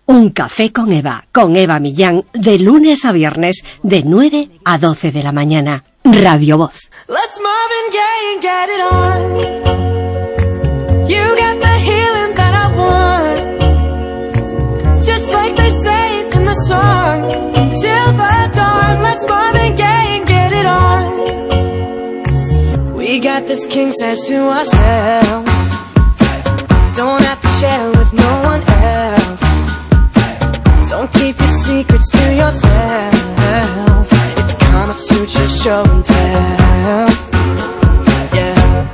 Un café con Eva Millán, de lunes a viernes, de 9 a 12 de la mañana. Radio Voz. Let's Marvin Gaye and get it on. You got the healing that I want. Just like they say in the song. Till the dawn, let's Marvin Gaye and get it on. We got this king size to ourselves. Don't have to share with no one else. Don't keep your secrets to yourself. It's Kama Sutra show and tell. Yeah.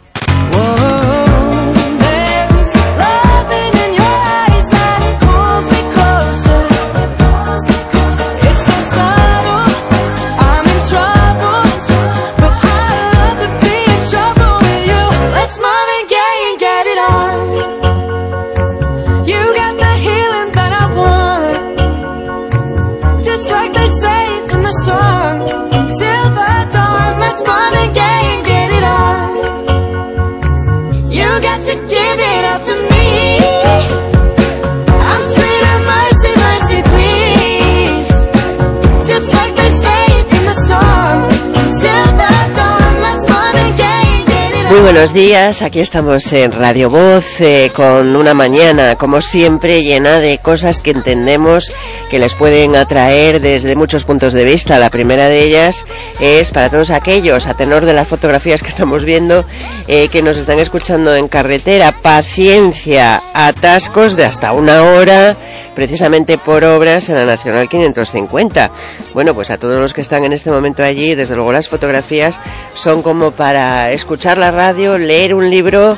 Whoa, there's loving in your eyes that pulls me closer. It's so subtle, I'm in trouble, but I love to be in trouble with you. Let's Marvin Gaye and get it on. You got the healing that I want. Just like they say in the song. Till the dawn, let's Marvin Gaye and get it on. You got to give it up to me. I'm screaming mercy, mercy, please. Just like they say in the song. Till the dawn, let's Marvin Gaye and get it on. Muy buenos días, aquí estamos en Radio Voz con una mañana, como siempre, llena de cosas que entendemos que les pueden atraer desde muchos puntos de vista. La primera de ellas es para todos aquellos, a tenor de las fotografías que estamos viendo, que nos están escuchando en carretera. Paciencia, atascos de hasta 1 hora, precisamente por obras en la Nacional 550. Bueno, pues a todos los que están en este momento allí, desde luego las fotografías son como para escuchar la radio, leer un libro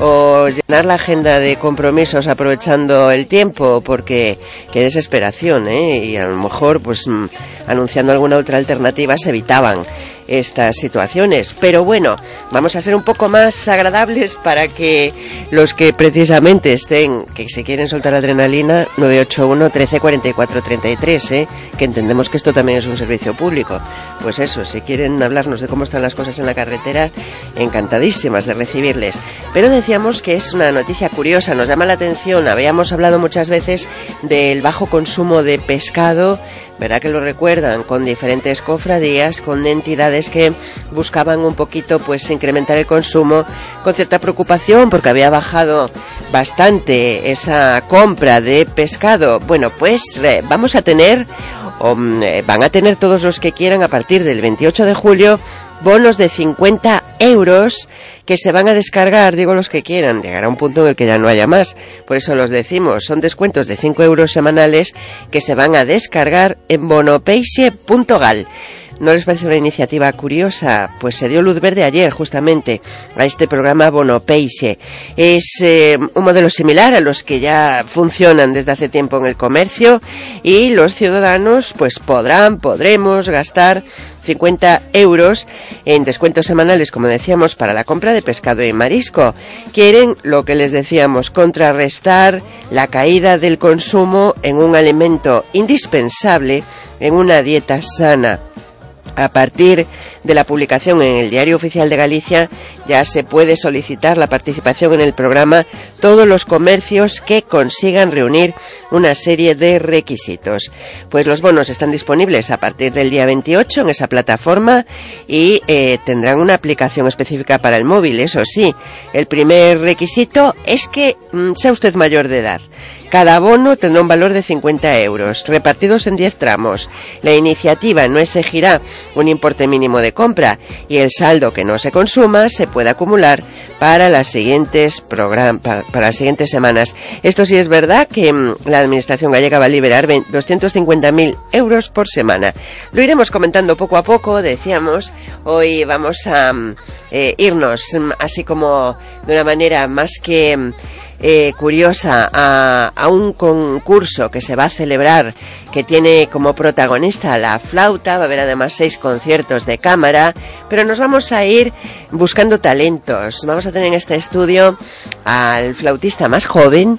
o llenar la agenda de compromisos aprovechando el tiempo, porque qué desesperación, y a lo mejor pues anunciando alguna otra alternativa se evitaban estas situaciones. Pero bueno, vamos a ser un poco más agradables para que los que precisamente estén, que se quieren soltar adrenalina, 981 13 44 33, que entendemos que esto también es un servicio público. Pues eso, si quieren hablarnos de cómo están las cosas en la carretera, encantadísimas de recibirles. Pero decíamos que es una noticia curiosa, nos llama la atención. Habíamos hablado muchas veces del bajo consumo de pescado, ¿verdad que lo recuerdan? Con diferentes cofradías, con entidades que buscaban un poquito pues incrementar el consumo, con cierta preocupación porque había bajado bastante esa compra de pescado. Bueno, pues vamos a tener, van a tener todos los que quieran a partir del 28 de julio bonos de 50 euros que se van a descargar, digo los que quieran, llegará un punto en el que ya no haya más, por eso los decimos, son descuentos de 5 euros semanales que se van a descargar en bonopeixe.gal. ¿No les parece una iniciativa curiosa? Pues se dio luz verde ayer justamente a este programa Bonopeixe. Es un modelo similar a los que ya funcionan desde hace tiempo en el comercio, y los ciudadanos pues podremos gastar 50 euros en descuentos semanales, como decíamos, para la compra de pescado y marisco. Quieren, lo que les decíamos, contrarrestar la caída del consumo en un alimento indispensable en una dieta sana. A partir de la publicación en el Diario Oficial de Galicia ya se puede solicitar la participación en el programa todos los comercios que consigan reunir una serie de requisitos. Pues los bonos están disponibles a partir del día 28 en esa plataforma y tendrán una aplicación específica para el móvil. Eso sí, el primer requisito es que sea usted mayor de edad. Cada bono tendrá un valor de 50 euros, repartidos en 10 tramos. La iniciativa no exigirá un importe mínimo de compra y el saldo que no se consuma se puede acumular para las siguientes semanas. Esto sí es verdad que la Administración gallega va a liberar 250.000 euros por semana. Lo iremos comentando poco a poco, decíamos. Hoy vamos a irnos así como de una manera más que curiosa a un concurso que se va a celebrar, que tiene como protagonista la flauta. Va a haber además 6 conciertos de cámara, pero nos vamos a ir buscando talentos. Vamos a tener en este estudio al flautista más joven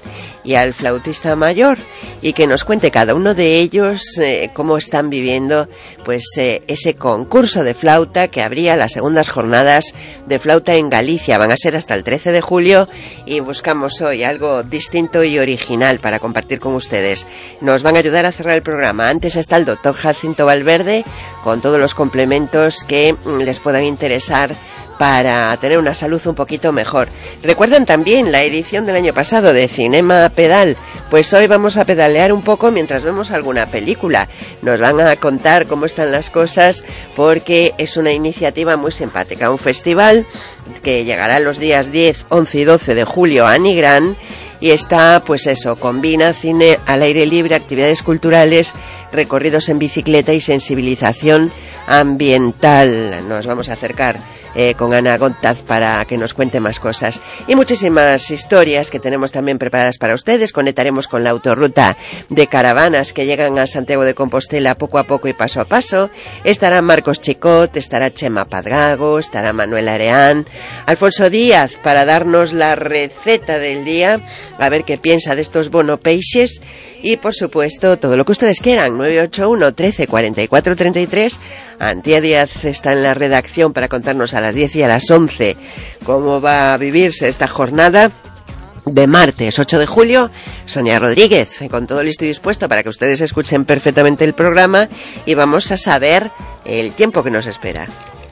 y al flautista mayor, y que nos cuente cada uno de ellos cómo están viviendo pues ese concurso de flauta que abría las segundas jornadas de flauta en Galicia. Van a ser hasta el 13 de julio y buscamos hoy algo distinto y original para compartir con ustedes. Nos van a ayudar a cerrar el programa. Antes está el doctor Jacinto Valverde con todos los complementos que les puedan interesar para tener una salud un poquito mejor. ¿Recuerdan también la edición del año pasado de Cinema Pedal? Pues hoy vamos a pedalear un poco mientras vemos alguna película. Nos van a contar cómo están las cosas porque es una iniciativa muy simpática. Un festival que llegará los días 10, 11 y 12 de julio a Nigrán. Y está, pues eso, combina cine al aire libre, actividades culturales, recorridos en bicicleta y sensibilización ambiental. Nos vamos a acercar con Ana Gontaz para que nos cuente más cosas. Y muchísimas historias que tenemos también preparadas para ustedes. Conectaremos con la autorruta de caravanas que llegan a Santiago de Compostela poco a poco y paso a paso. Estará Marcos Chicot, estará Chema Padrago, estará Manuel Areán, Alfonso Díaz para darnos la receta del día, a ver qué piensa de estos bono peixes. Y por supuesto todo lo que ustedes quieran. 981 13 44 33. Antía Díaz está en la redacción para contarnos a las 10 y a las 11 cómo va a vivirse esta jornada de martes 8 de julio. Sonia Rodríguez con todo listo y dispuesto para que ustedes escuchen perfectamente el programa y vamos a saber el tiempo que nos espera.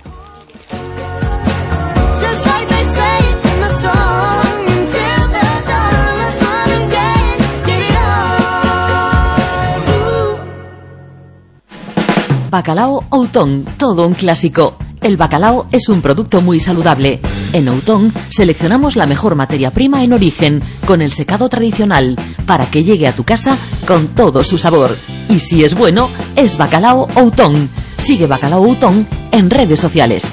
Bacalao Outón, todo un clásico. El bacalao es un producto muy saludable. En Outón seleccionamos la mejor materia prima en origen, con el secado tradicional, para que llegue a tu casa con todo su sabor. Y si es bueno, es Bacalao Outón. Sigue Bacalao Outón en redes sociales.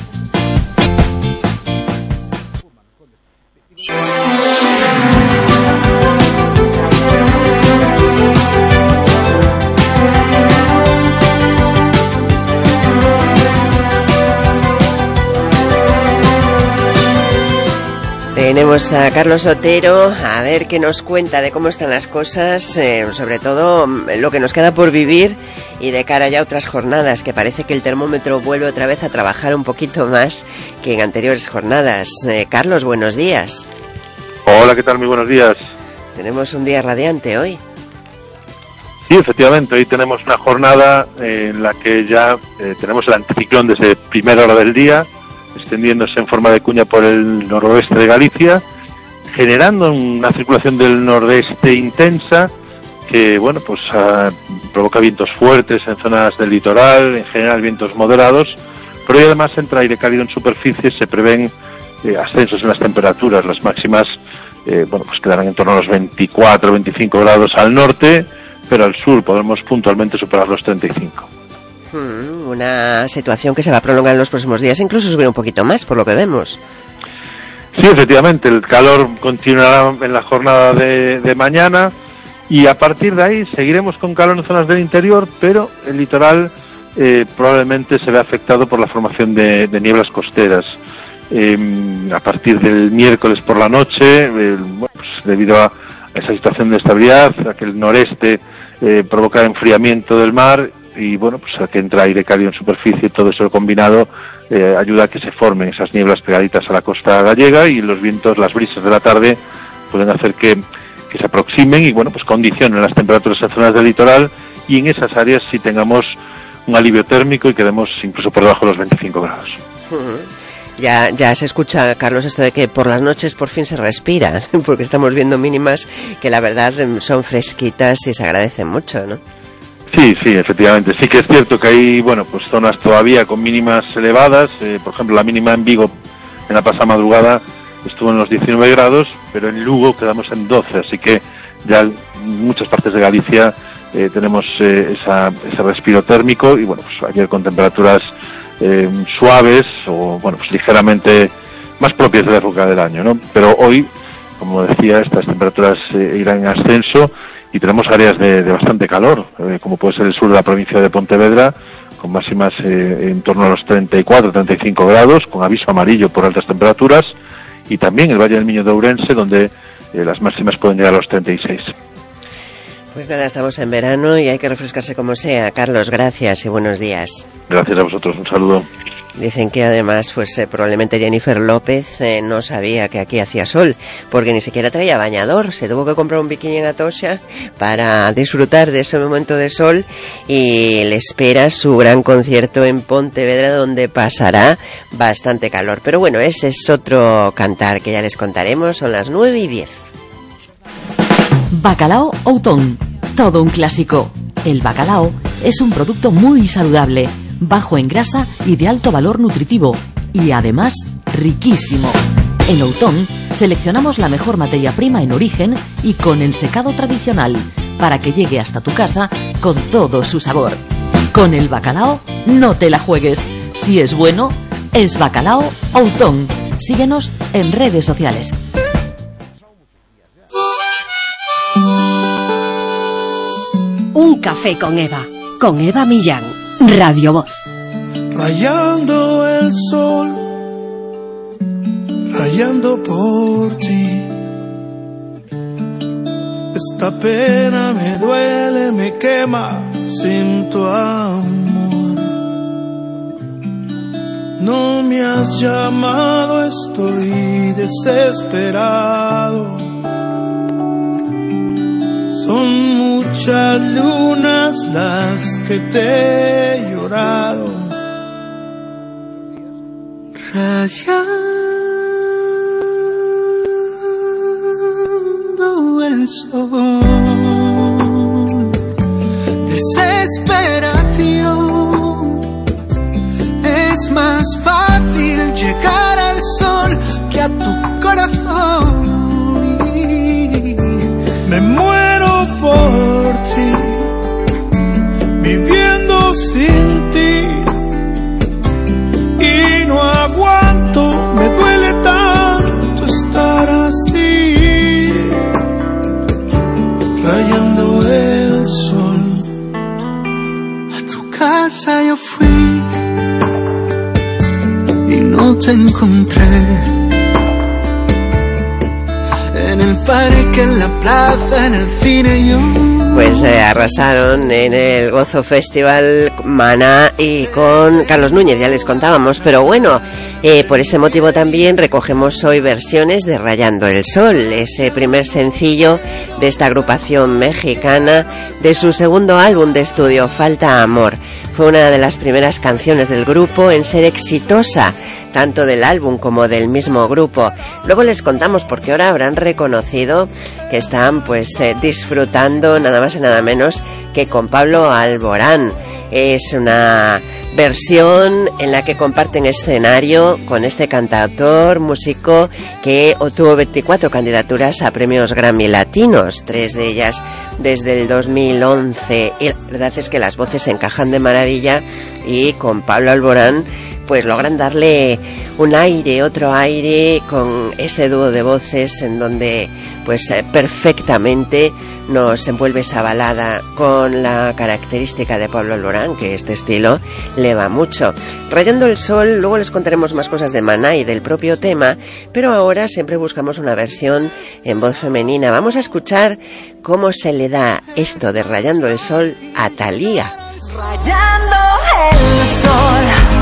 Tenemos a Carlos Otero, a ver qué nos cuenta de cómo están las cosas, sobre todo lo que nos queda por vivir y de cara ya a otras jornadas, que parece que el termómetro vuelve otra vez a trabajar un poquito más que en anteriores jornadas. Carlos, buenos días. Hola, ¿qué tal? Muy buenos días. Tenemos un día radiante hoy. Sí, efectivamente, hoy tenemos una jornada en la que ya tenemos el anticiclón desde primera hora del día, extendiéndose en forma de cuña por el noroeste de Galicia, generando una circulación del nordeste intensa que, bueno, pues provoca vientos fuertes en zonas del litoral, en general vientos moderados, pero hoy además entra aire cálido en superficie, se prevén ascensos en las temperaturas, las máximas, bueno, pues quedarán en torno a los 24, 25 grados al norte, pero al sur podremos puntualmente superar los 35. Una situación que se va a prolongar en los próximos días, incluso subir un poquito más, por lo que vemos. Sí, efectivamente, el calor continuará en la jornada de mañana y a partir de ahí seguiremos con calor en zonas del interior, pero el litoral probablemente se ve afectado por la formación de nieblas costeras. A partir del miércoles por la noche, bueno, pues debido a esa situación de estabilidad, a que el noreste provoca enfriamiento del mar, y bueno, pues a que entra aire cálido en superficie, todo eso combinado ayuda a que se formen esas nieblas pegaditas a la costa gallega y los vientos, las brisas de la tarde pueden hacer que se aproximen y bueno, pues condicionen las temperaturas en zonas del litoral y en esas áreas sí tengamos un alivio térmico y quedemos incluso por debajo de los 25 grados. Ya se escucha, Carlos, esto de que por las noches por fin se respira, porque estamos viendo mínimas que la verdad son fresquitas y se agradecen mucho, ¿no? Sí, efectivamente. Sí que es cierto que hay, bueno, pues zonas todavía con mínimas elevadas. Por ejemplo, la mínima en Vigo en la pasada madrugada estuvo en los 19 grados, pero en Lugo quedamos en 12. Así que ya en muchas partes de Galicia tenemos ese respiro térmico y, bueno, pues ayer con temperaturas suaves o, bueno, pues ligeramente más propias de la época del año, ¿no? Pero hoy, como decía, estas temperaturas irán en ascenso. Y tenemos áreas de bastante calor, como puede ser el sur de la provincia de Pontevedra, con máximas en torno a los 34, 35 grados, con aviso amarillo por altas temperaturas, y también el Valle del Miño de Ourense, donde las máximas pueden llegar a los 36. Pues nada, estamos en verano y hay que refrescarse como sea. Carlos, gracias y buenos días. Gracias a vosotros, un saludo. Dicen que además, pues probablemente Jennifer López no sabía que aquí hacía sol, porque ni siquiera traía bañador. Se tuvo que comprar un bikini en Atocha para disfrutar de ese momento de sol y le espera su gran concierto en Pontevedra, donde pasará bastante calor. Pero bueno, ese es otro cantar que ya les contaremos. Son las 9:10. Bacalao Outón, todo un clásico. El bacalao es un producto muy saludable, bajo en grasa y de alto valor nutritivo, y además riquísimo. En Outón seleccionamos la mejor materia prima en origen y con ensecado tradicional, para que llegue hasta tu casa con todo su sabor. Con el bacalao no te la juegues. Si es bueno, es Bacalao Outón. Síguenos en redes sociales. Un café con Eva Millán, Radio Voz. Rayando el sol, rayando por ti. Esta pena me duele, me quema sin tu amor. No me has llamado, estoy desesperado. Son muchas lunas las que te he llorado. Rayando el sol. Desesperación. Es más fácil llegar al sol que a tu corazón. Me muero por ti, viviendo sin ti, y no aguanto, me duele tanto estar así, rayando el sol. A tu casa yo fui y no te encontré. En el parque, en la plaza, en el cine yo... Pues arrasaron en el Gozo Festival Maná y con Carlos Núñez, ya les contábamos, pero bueno, por ese motivo también recogemos hoy versiones de Rayando el Sol, ese primer sencillo de esta agrupación mexicana de su segundo álbum de estudio, Falta Amor. Fue una de las primeras canciones del grupo en ser exitosa, tanto del álbum como del mismo grupo. Luego les contamos porque ahora habrán reconocido que están pues disfrutando nada más y nada menos que con Pablo Alborán. Es una versión en la que comparten escenario con este cantautor, músico que obtuvo 24 candidaturas a premios Grammy Latinos, 3 de ellas desde el 2011. Y la verdad es que las voces encajan de maravilla y con Pablo Alborán pues logran darle un aire, otro aire con ese dúo de voces en donde pues perfectamente nos envuelve esa balada con la característica de Pablo Alborán, que este estilo le va mucho. Rayando el Sol, luego les contaremos más cosas de Maná y del propio tema, pero ahora siempre buscamos una versión en voz femenina. Vamos a escuchar cómo se le da esto de Rayando el Sol a Thalía. Rayando el sol,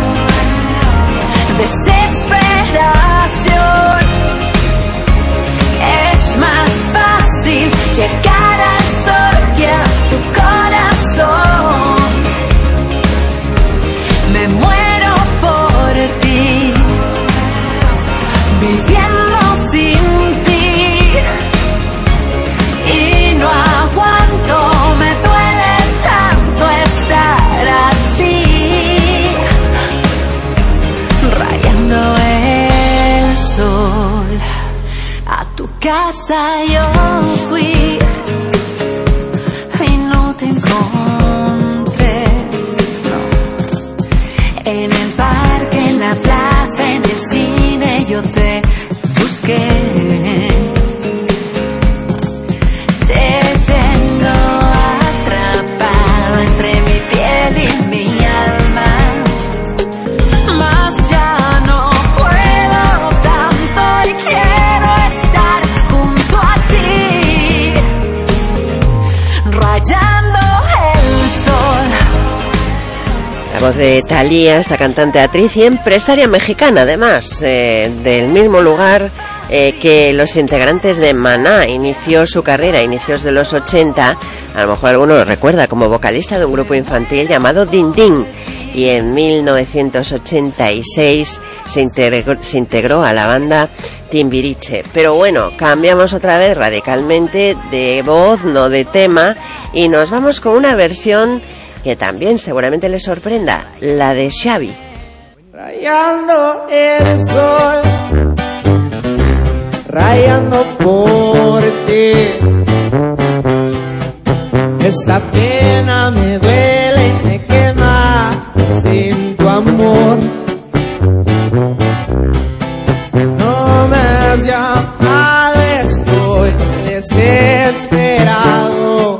desesperación, es más fácil llegar al sol que a tu corazón. Me muero por ti, viviendo sin ti, y no aguanto, me duele tanto estar así, rayando el sol. A tu casa yo fui La voz de Thalía, esta cantante, actriz y empresaria mexicana, además, del mismo lugar que los integrantes de Maná. Inició su carrera a inicios de los 80, a lo mejor alguno lo recuerda, como vocalista de un grupo infantil llamado Din Din, y en 1986 se integró a la banda Timbiriche. Pero bueno, cambiamos otra vez radicalmente de voz, no de tema, y nos vamos con una versión que también seguramente les sorprenda, la de Xavi. Rayando el sol, rayando por ti, esta pena me duele y me quema sin tu amor. No me has llamado, estoy desesperado.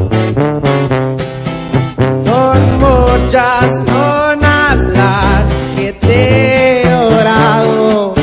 Son muchas nonas las que te he orado,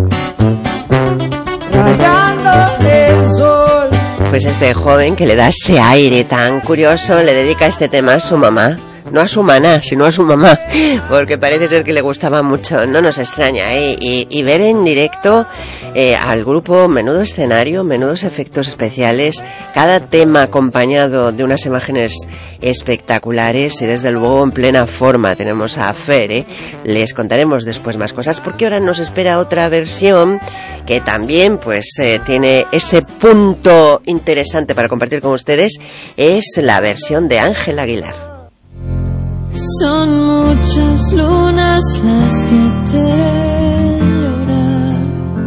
rayando el sol. Pues este joven que le da ese aire tan curioso le dedica este tema a su mamá. No a su maná, sino a su mamá, porque parece ser que le gustaba mucho. No nos extraña, y ver en directo al grupo, menudo escenario, menudos efectos especiales, cada tema acompañado de unas imágenes espectaculares y desde luego en plena forma. Tenemos a Fer, les contaremos después más cosas, porque ahora nos espera otra versión que también pues tiene ese punto interesante para compartir con ustedes. Es la versión de Ángel Aguilar. Son muchas lunas las que te he llorado,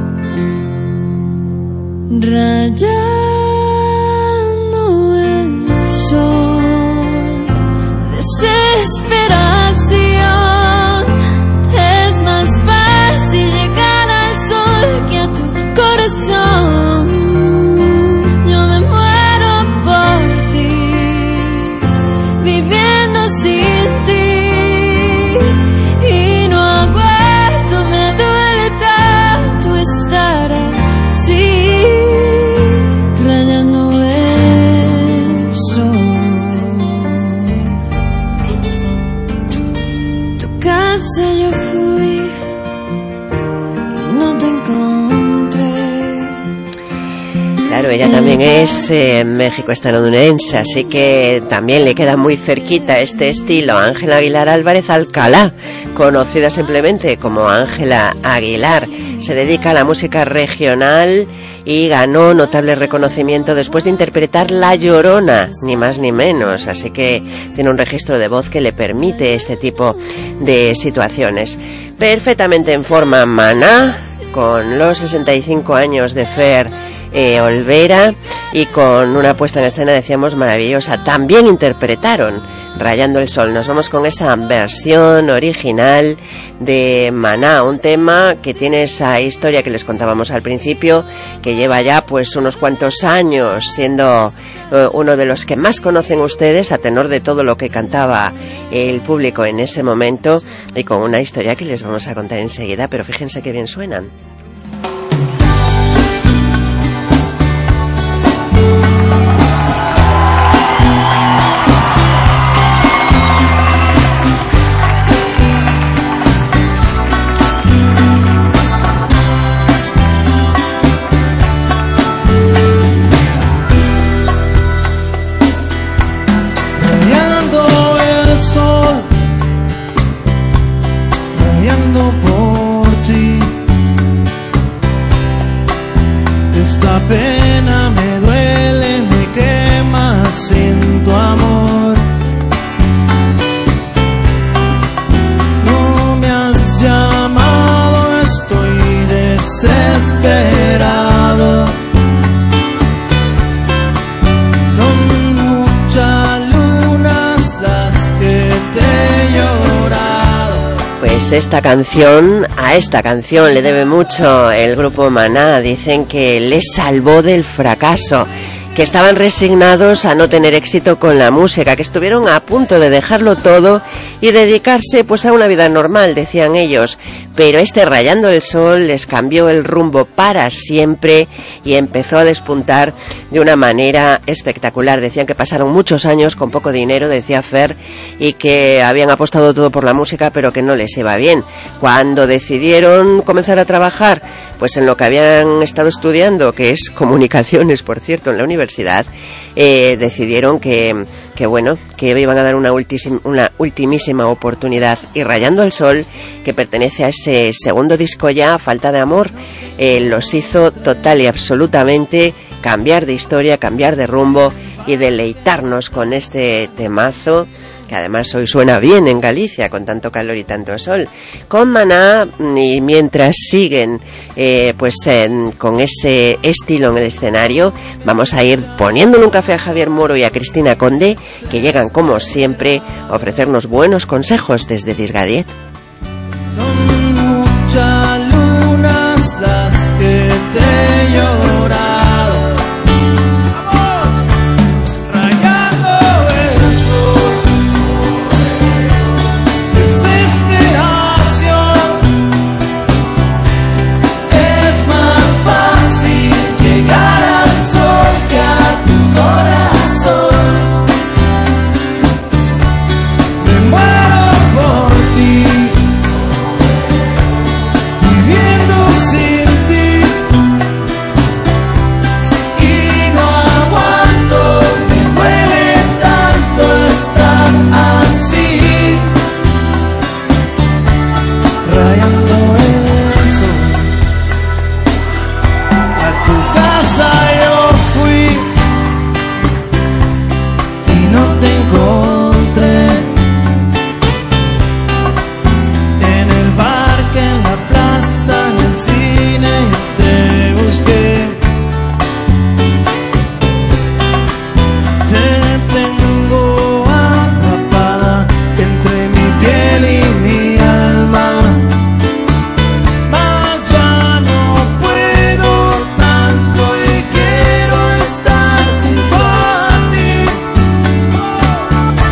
rayando el sol. Desesperación, es más fácil llegar al sol que a tu corazón. Yo me muero por ti, viviendo sin ti, y no aguanto, me duele tanto estar así, rayando el sol. Tu casa yo fui y no te encontré. Claro, ella también es México-estadounidense, así que también le queda muy cerquita este estilo. Ángela Aguilar Álvarez Alcalá, conocida simplemente como Ángela Aguilar, se dedica a la música regional y ganó notable reconocimiento después de interpretar La Llorona, ni más ni menos, así que tiene un registro de voz que le permite este tipo de situaciones. Perfectamente en forma Maná, con los 65 años de Fer Olvera, y con una puesta en escena, decíamos, maravillosa. También interpretaron Rayando el Sol. Nos vamos con esa versión original de Maná, un tema que tiene esa historia que les contábamos al principio, que lleva ya pues unos cuantos años siendo uno de los que más conocen ustedes, a tenor de todo lo que cantaba el público en ese momento, y con una historia que les vamos a contar enseguida, pero fíjense qué bien suenan. Esta pena me duele, me quema sin tu amor. No me has llamado, estoy desesperado. Son muchas lunas las que te he llorado. Pues a esta canción le debe mucho el grupo Maná. Dicen que les salvó del fracaso, que estaban resignados a no tener éxito con la música, que estuvieron a punto de dejarlo todo y dedicarse pues a una vida normal, decían ellos, pero este Rayando el Sol les cambió el rumbo para siempre y empezó a despuntar de una manera espectacular. Decían que pasaron muchos años con poco dinero, decía Fer, y que habían apostado todo por la música, pero que no les iba bien. Cuando decidieron comenzar a trabajar, pues en lo que habían estado estudiando, que es comunicaciones, por cierto, en la universidad, decidieron que iban a dar una ultimísima oportunidad, y Rayando el Sol, que pertenece a ese segundo disco ya, Falta de Amor, los hizo total y absolutamente cambiar de historia, cambiar de rumbo y deleitarnos con este temazo, que además hoy suena bien en Galicia con tanto calor y tanto sol, con Maná. Y mientras siguen con ese estilo en el escenario, vamos a ir poniéndole un café a Javier Moro y a Cristina Conde, que llegan como siempre a ofrecernos buenos consejos desde Disgadiet. Son muchas lunas las que te he llorado, rayando el sol, desesperación. Es más fácil llegar al sol que a tu corazón. Me muero por ti, viviendo sin ti, y no aguanto, me duele tanto estar así, rayando el sol. A tu casa yo fui y no te encontré. En el parque, en la plaza, en el cine, yo te busqué. Te tengo atrapada entre mi piel y mi alma, mas ya no puedo tanto y quiero estar junto a ti.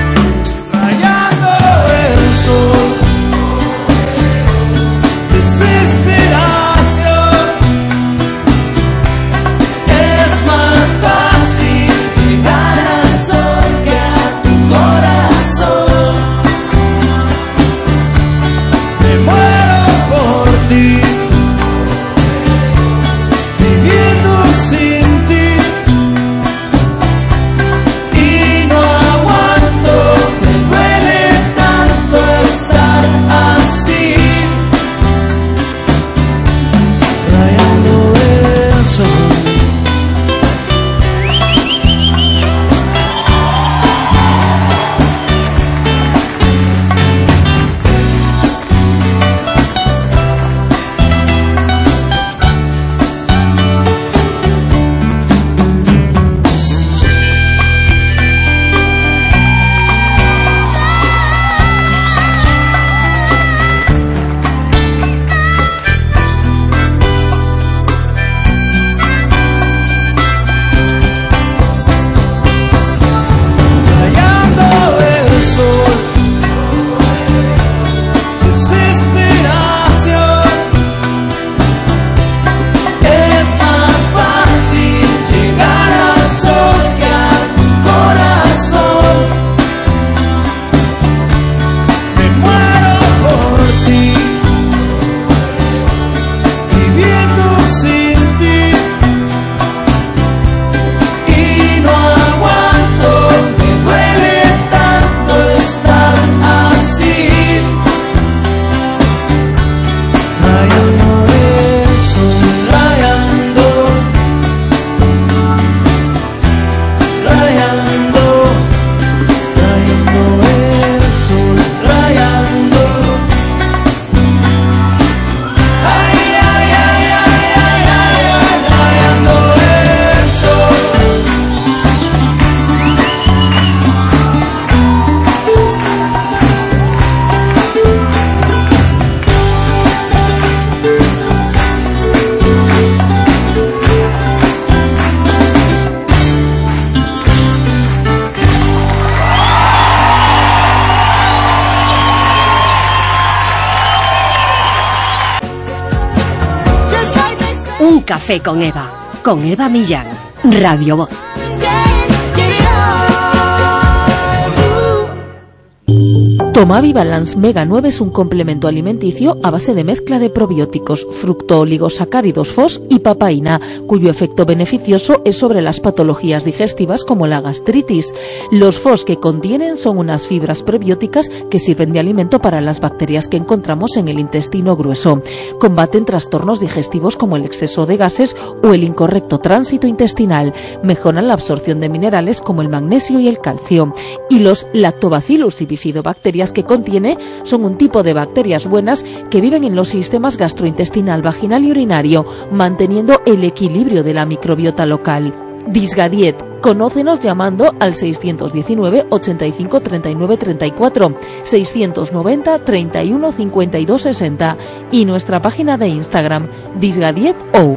Un café con Eva Millán, Radio Voz. Tomavi Balance Mega 9 es un complemento alimenticio a base de mezcla de probióticos, fructooligosacáridos FOS y papaína, cuyo efecto beneficioso es sobre las patologías digestivas como la gastritis. Los FOS que contienen son unas fibras prebióticas que sirven de alimento para las bacterias que encontramos en el intestino grueso. Combaten trastornos digestivos como el exceso de gases o el incorrecto tránsito intestinal. Mejoran la absorción de minerales como el magnesio y el calcio. Y los Lactobacillus y bifidobacterias que contiene son un tipo de bacterias buenas que viven en los sistemas gastrointestinal, vaginal y urinario, manteniendo el equilibrio de la microbiota local. Disgadiet. Conócenos llamando al 619 85 39 34, 690 31 52 60 y nuestra página de Instagram, Disgadiet.o.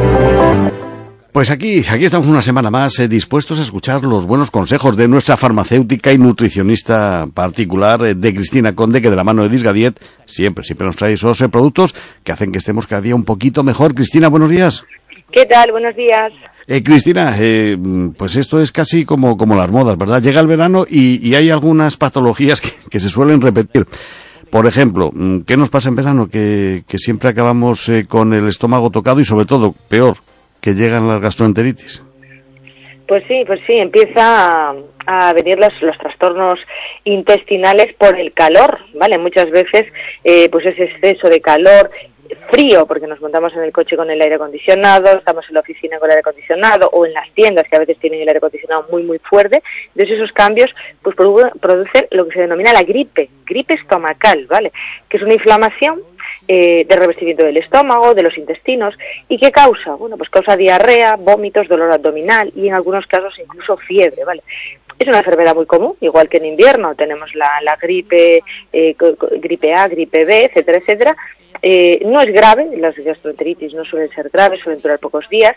Pues aquí estamos una semana más dispuestos a escuchar los buenos consejos de nuestra farmacéutica y nutricionista particular, de Cristina Conde, que de la mano de Disgadiet siempre nos trae esos productos que hacen que estemos cada día un poquito mejor. Cristina, buenos días. ¿Qué tal? Buenos días. Cristina, pues esto es casi como las modas, ¿verdad? Llega el verano y hay algunas patologías que se suelen repetir. Por ejemplo, ¿qué nos pasa en verano? Que siempre acabamos con el estómago tocado y sobre todo, peor, que llegan las gastroenteritis. Pues sí, empieza a venir los trastornos intestinales por el calor, ¿vale? Muchas veces, pues ese exceso de calor, frío, porque nos montamos en el coche con el aire acondicionado, estamos en la oficina con el aire acondicionado, o en las tiendas que a veces tienen el aire acondicionado muy, muy fuerte. Entonces esos cambios, pues producen lo que se denomina la gripe estomacal, ¿vale? Que es una inflamación de revestimiento del estómago, de los intestinos, y ¿qué causa? Bueno, pues causa diarrea, vómitos, dolor abdominal y en algunos casos incluso fiebre, ¿vale? Es una enfermedad muy común, igual que en invierno tenemos la gripe, gripe A, gripe B, etcétera, etcétera. No es grave, las gastroenteritis no suelen ser graves, suelen durar pocos días.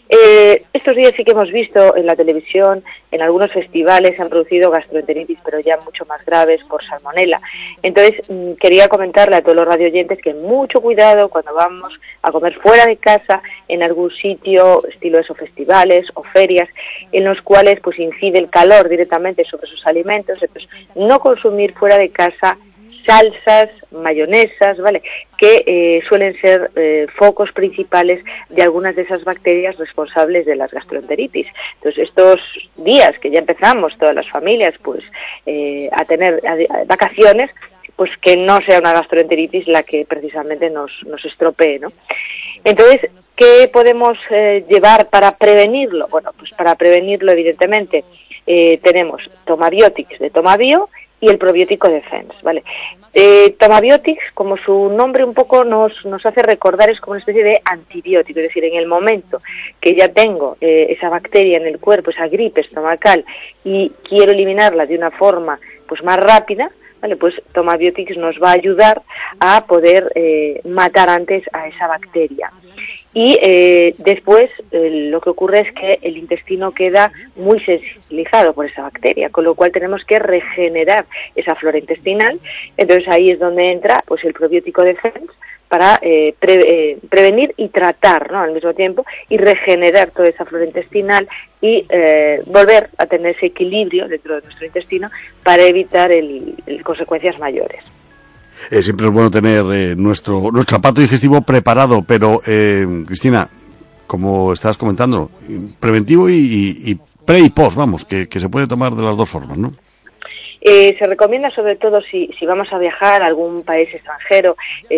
Estos días sí que hemos visto en la televisión, en algunos festivales se han producido gastroenteritis, pero ya mucho más graves por salmonela. Entonces, quería comentarle a todos los radioyentes que mucho cuidado cuando vamos a comer fuera de casa, en algún sitio, estilo esos festivales o ferias, en los cuales pues incide el calor directamente sobre sus alimentos. Entonces, no consumir fuera de casa salsas, mayonesas, ¿vale? Que suelen ser focos principales de algunas de esas bacterias responsables de las gastroenteritis. Entonces, estos días que ya empezamos todas las familias pues a tener vacaciones, pues que no sea una gastroenteritis la que precisamente nos estropee, ¿no? Entonces, ¿qué podemos llevar para prevenirlo? Bueno, pues para prevenirlo, evidentemente, tenemos Tomabiotics de Tomabio y el probiótico Defense, ¿vale? Tomabiotics, como su nombre un poco nos hace recordar, es como una especie de antibiótico, es decir, en el momento que ya tengo esa bacteria en el cuerpo, esa gripe estomacal, y quiero eliminarla de una forma pues más rápida, ¿vale? Pues Tomabiotics nos va a ayudar a poder matar antes a esa bacteria. Y después lo que ocurre es que el intestino queda muy sensibilizado por esa bacteria, con lo cual tenemos que regenerar esa flora intestinal. Entonces ahí es donde entra pues el probiótico Defense para prevenir y tratar, ¿no?, al mismo tiempo, y regenerar toda esa flora intestinal y volver a tener ese equilibrio dentro de nuestro intestino para evitar consecuencias mayores. Siempre es bueno tener nuestro aparato digestivo preparado, pero Cristina, como estabas comentando, preventivo y pre y post, vamos, que se puede tomar de las dos formas, ¿no? Se recomienda sobre todo si vamos a viajar a algún país extranjero,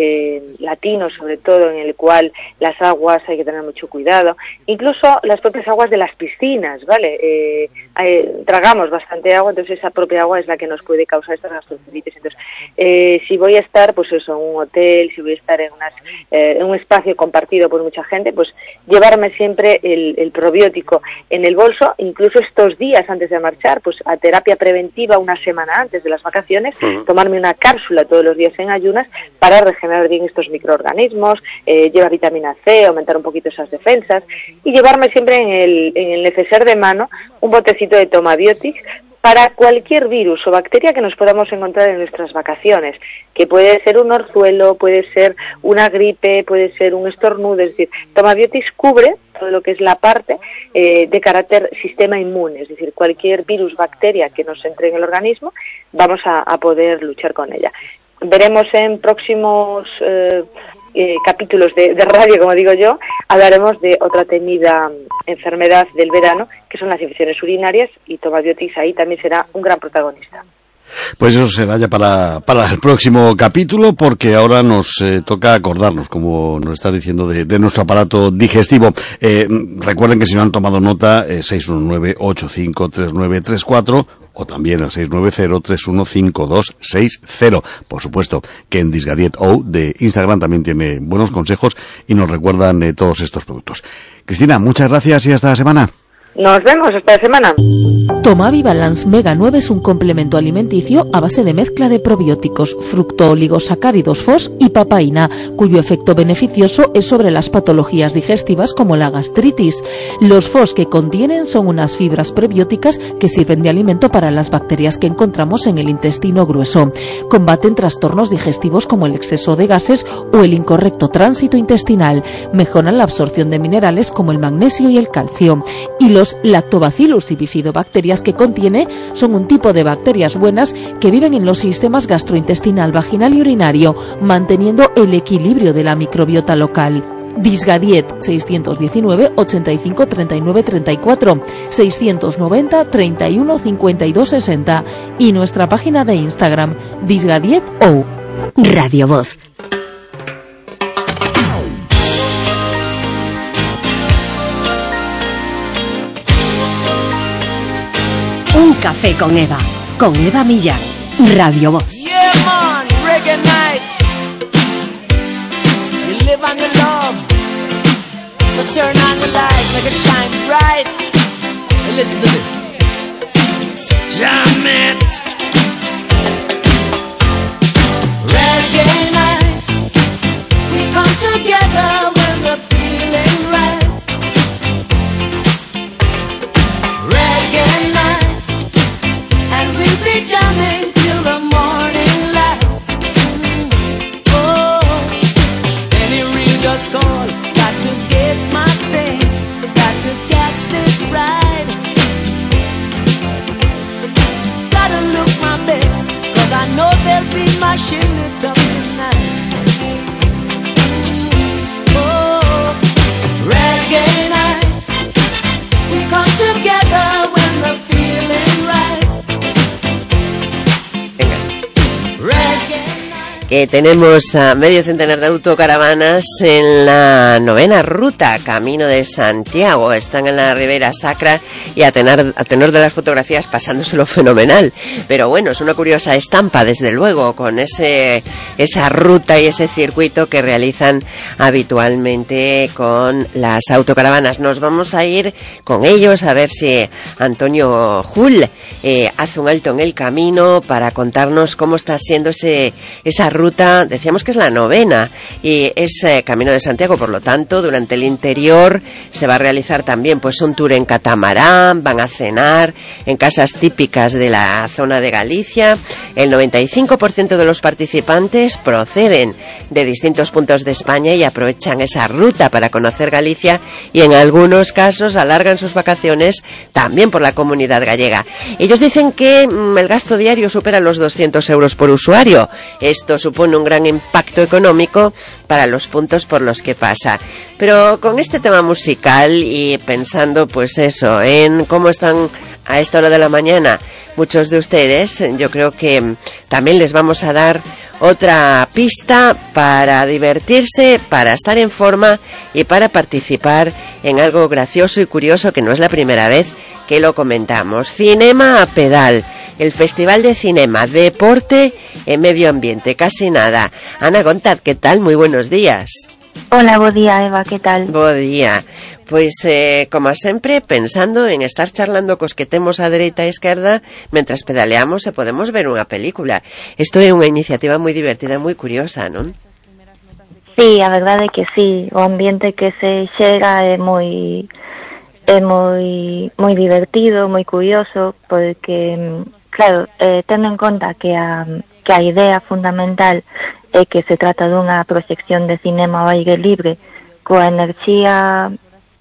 latino sobre todo, en el cual las aguas hay que tener mucho cuidado, incluso las propias aguas de las piscinas, ¿vale? Tragamos bastante agua, entonces esa propia agua es la que nos puede causar estas gastroenteritis. Entonces, si voy a estar, pues eso, en un hotel, si voy a estar en un espacio compartido por mucha gente, pues llevarme siempre el probiótico en el bolso, incluso estos días antes de marchar, pues a terapia preventiva una semana antes de las vacaciones, tomarme una cápsula todos los días en ayunas para regenerar bien estos microorganismos, llevar vitamina C, aumentar un poquito esas defensas, y llevarme siempre en el neceser de mano un botecito de Tomabiotics para cualquier virus o bacteria que nos podamos encontrar en nuestras vacaciones, que puede ser un orzuelo, puede ser una gripe, puede ser un estornudo. Es decir, Tomabiotics cubre todo lo que es la parte de carácter sistema inmune, es decir, cualquier virus, bacteria que nos entre en el organismo, vamos a poder luchar con ella. Veremos en próximos capítulos de radio, como digo yo, hablaremos de otra temida enfermedad del verano, que son las infecciones urinarias, y Tomabiotics ahí también será un gran protagonista. Pues eso será ya para el próximo capítulo, porque ahora nos toca acordarnos, como nos estás diciendo, de nuestro aparato digestivo. Recuerden que si no han tomado nota, 619-853934 o también al 690-315260. Por supuesto que en Disgadiet O de Instagram también tiene buenos consejos y nos recuerdan todos estos productos. Cristina, muchas gracias y hasta la semana. Nos vemos esta semana. Tomavi Balance Mega 9 es un complemento alimenticio a base de mezcla de probióticos, fructooligosacáridos FOS y papaína, cuyo efecto beneficioso es sobre las patologías digestivas como la gastritis. Los FOS que contienen son unas fibras prebióticas que sirven de alimento para las bacterias que encontramos en el intestino grueso. Combaten trastornos digestivos como el exceso de gases o el incorrecto tránsito intestinal. Mejoran la absorción de minerales como el magnesio y el calcio. Y los lactobacillus y bifidobacterias que contiene son un tipo de bacterias buenas que viven en los sistemas gastrointestinal, vaginal y urinario, manteniendo el equilibrio de la microbiota local. Disgadiet 619 85 39 34 690 31 52 60 y nuestra página de Instagram Disgadiet O. Radio Voz. Un café con Eva Millán, Radio Voz. Yeah, man, reggae night. You live on the love. So turn on the light, make it shine bright. And listen to this. Jam it. Reggae night. We come together when the feeling right. Reggae night. And we'll be jamming till the morning light. Oh, any ring just call. Got to get my things. Got to catch this ride. Gotta look my best, 'cause I know they'll be mashing it up tonight. Oh, reggae night. We come together when the feeling right. Que tenemos a medio centenar de autocaravanas en la 9ª ruta, Camino de Santiago. Están en la Ribera Sacra y a tenor de las fotografías pasándoselo fenomenal. Pero bueno, es una curiosa estampa, desde luego, con esa ruta y ese circuito que realizan habitualmente con las autocaravanas. Nos vamos a ir con ellos a ver si Antonio Hull hace un alto en el camino para contarnos cómo está siendo esa ruta. Decíamos que es la 9ª y es Camino de Santiago, por lo tanto durante el interior se va a realizar también pues un tour en catamarán, van a cenar en casas típicas de la zona de Galicia. El 95% de los participantes proceden de distintos puntos de España y aprovechan esa ruta para conocer Galicia y en algunos casos alargan sus vacaciones también por la comunidad gallega. Ellos dicen que el gasto diario supera los 200 euros por usuario. Esto supone un gran impacto económico para los puntos por los que pasa. Pero con este tema musical y pensando pues eso, en cómo están a esta hora de la mañana muchos de ustedes, yo creo que también les vamos a dar otra pista para divertirse, para estar en forma y para participar en algo gracioso y curioso que no es la primera vez que lo comentamos. Cinema a pedal, el Festival de Cinema, deporte e medio ambiente, casi nada. Ana Gontad, ¿qué tal? Muy buenos días. Hola, bo día, Eva, ¿qué tal? Bo día. Pois, como sempre, pensando en estar charlando cos que temos a dereita e esquerda mentras pedaleamos e podemos ver unha película. Isto é unha iniciativa moi divertida, moi curiosa, non? Sí, a verdade é que sí, o ambiente que se chega é moi é moi divertido, moi curioso, porque, claro, tendo en conta que a idea fundamental é que se trata dunha proxección de cinema ao aire libre coa enerxía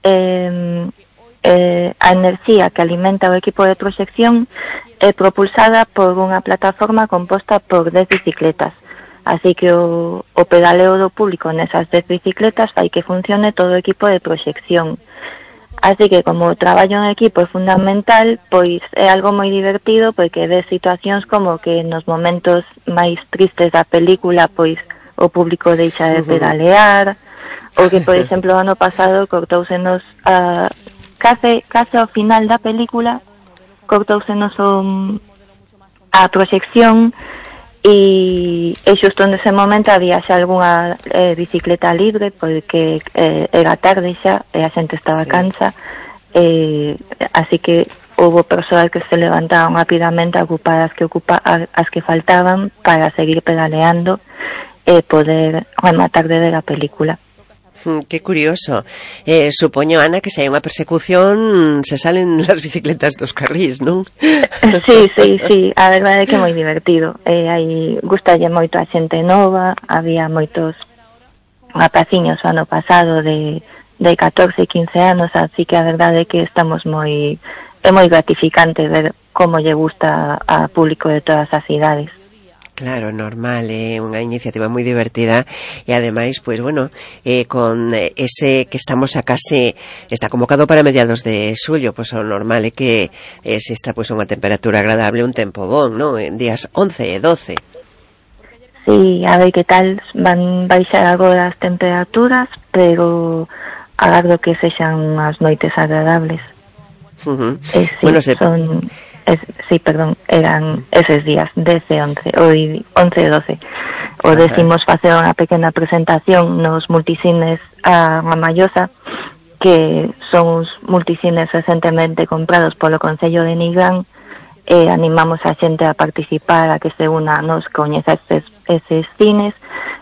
a enerxía que alimenta o equipo de proxección é propulsada por unha plataforma composta por 10 bicicletas. Así que o pedaleo do público nesas 10 bicicletas fai que funcione todo o equipo de proxección. Así que como o traballo en equipo é fundamental, pois é algo moi divertido, porque ves situacións como que nos momentos máis tristes da película, pois o público deixa de pedalear, ou que, por exemplo, o ano pasado cortousenos case ao final da película, cortousenos a proxección, e xusto nese momento había xa algunha bicicleta libre, porque era tarde xa e a xente estaba cansa, así que houve persoas que se levantaron rapidamente a ocupar as que faltaban para seguir pedaleando e poder rematar de ver a película. Qué curioso. Supoño, Ana, que se hai unha persecución se salen las bicicletas dos carrís, non? Sí, a verdade é que é moi divertido. Gustalle moito a xente nova, había moitos rapaciños o ano pasado de 14 e 15 anos, así que a verdade é que estamos é moi gratificante ver como lle gusta a público de todas as idades. Claro, normal, unha iniciativa moi divertida e ademais, pois bueno, con ese que estamos a case, está convocado para mediados de xullo, pois o normal é que exista pois unha temperatura agradable, un tempo bon, non? En días 11 e 12. Sí, a ver que tal, van baixar agora as temperaturas, pero agardo que sexan unhas noites agradables. Sí, bueno, eran eses días 10 e 11, hoy 11 e 12. O decimos facer unha pequena presentación nos multicines a Ramallosa, que son os multicines recentemente comprados polo Concello de Nigrán, e animamos a xente a participar, a que se una a nos, coñeza eses cines,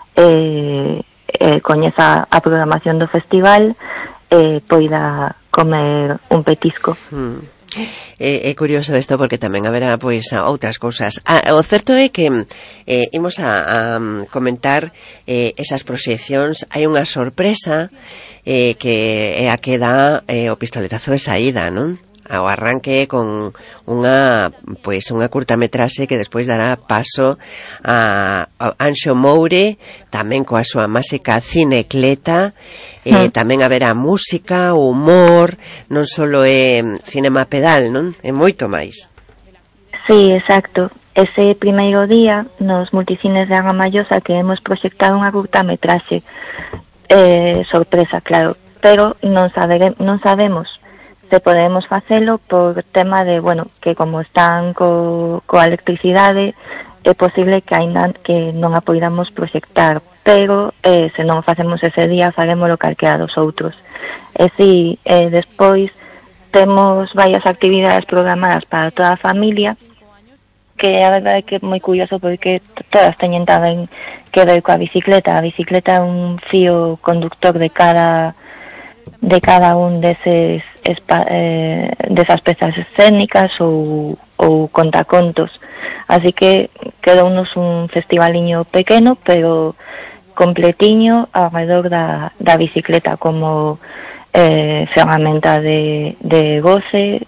coñeza a programación do festival, poida comer un petisco. É curioso isto, porque tamén haberá pois outras cousas. O certo é que imos a comentar esas proxeccións. Hai unha sorpresa que é a que dá o pistoletazo de saída, non? Ao arranque con unha curtametraxe que despois dará paso a Anxo Moure, tamén coa súa máxica cinecleta, tamén haberá música, humor, non só é cinema pedal, non? É moito máis. Sí, exacto. Ese primeiro día nos multicines de Ramallosa que hemos proxectado unha curtametraxe, sorpresa, claro, pero non sabemos se podemos facelo por tema de, que como están coa electricidade, é posible que ainda que non a poidamos proxectar, pero se non facemos ese día, farémolo calquera dos outros. E si, despois temos varias actividades programadas para toda a familia, que a verdade é que é moi curioso, porque todas teñen tamén que ver coa bicicleta. A bicicleta é un fío conductor de cada un desas pezas escénicas ou contacontos, así que quedounos un festivaliño pequeno pero completiño alrededor da bicicleta como ferramenta de goce,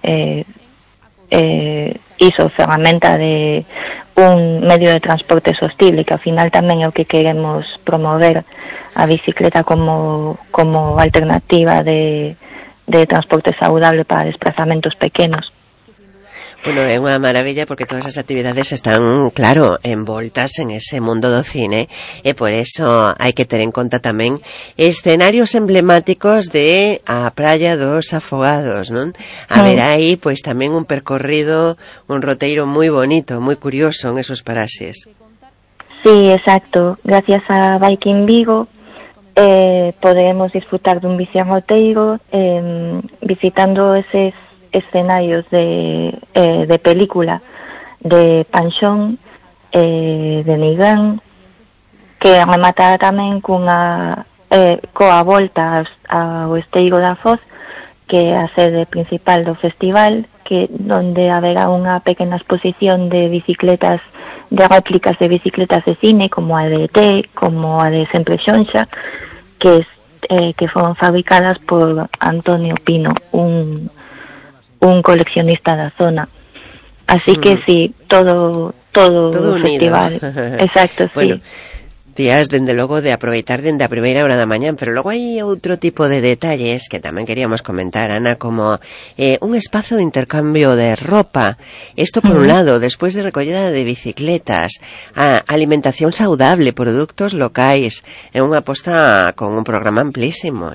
ferramenta de un medio de transporte sostible, que ao final tamén é o que queremos promover, a bicicleta como alternativa de transporte saudable para desplazamentos pequenos. Bueno, é unha maravilla, porque todas as actividades están, claro, envoltas en ese mundo do cine, e por eso hai que ter en conta tamén escenarios emblemáticos de a Praia dos Afogados, non? Haberá aí, pois, tamén un percorrido, un roteiro moi bonito, moi curioso en esos paraxes. Sí, exacto. Gracias a Viking Vigo poderemos disfrutar dun viaxeiro visitando eses escenarios de película de Panxón, de Nigrán, que rematará tamén coa volta ao Esteiro da Foz, que é a sede principal do festival, que donde haberá unha pequena exposición de bicicletas, de réplicas de bicicletas de cine, como a de ET, como a de Sempre Xonxa, que foron fabricadas por Antonio Pino, un coleccionista da zona. Así que sí, todo o festival. Exacto, bueno, sí. Días, dende logo, de aproveitar dende a primeira hora da mañán, pero logo hai outro tipo de detalles que tamén queríamos comentar, Ana, como un espazo de intercambio de ropa. Isto por un lado, despois de recollida de bicicletas, a alimentación saudable, produtos locais, é unha aposta con un programa amplísimo,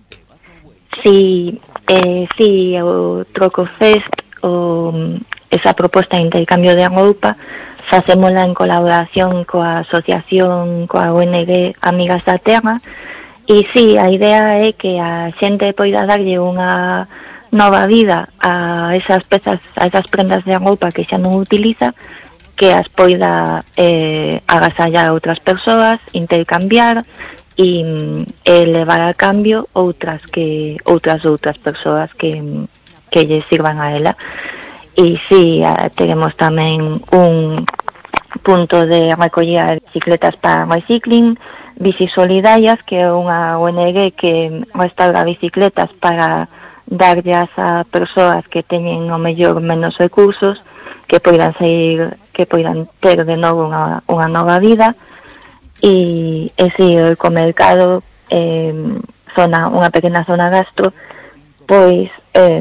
Sí, o Trocofest, esa proposta de intercambio de roupa, facémola en colaboración coa asociación, coa ONG Amigas da Terra, e sí, a idea é que a xente poida darlle unha nova vida a esas pezas, a esas prendas de roupa que xa non utiliza, que as poida agasallar a outras persoas, intercambiar e levar a cambio outras persoas que lle sirvan a ela. E sí, teremos tamén un punto de recollida de bicicletas para Recycling, Bici Solidarias, que é unha ONG que restaura bicicletas para darllas a persoas que teñen o mellor menos recursos, que poidan ter de novo unha nova vida. E si o ecomercado, unha pequena zona gastro, pois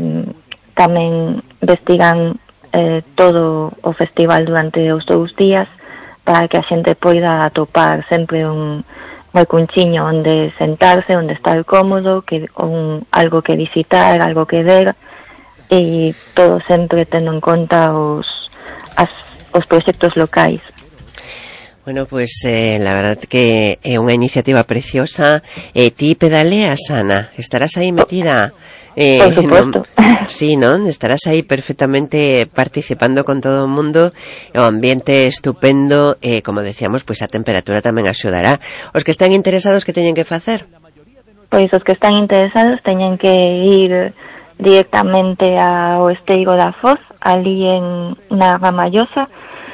tamén investigan todo o festival durante os 2 días para que a xente poida atopar sempre un recunchiño onde sentarse, onde estar cómodo, algo que visitar, algo que ver, e todo sempre tendo en conta os proxectos locais. Bueno, pues la verdad que é unha iniciativa preciosa. Ti pedaleas, Ana? Estarás aí metida? Por supuesto. Sí, non? Estarás aí perfectamente participando con todo o mundo. O ambiente estupendo, como decíamos, pues a temperatura tamén axudará. Os que están interesados, que teñen que facer? Pois os que están interesados teñen que ir directamente ao Esteiro da Foz, ali na Ramallosa,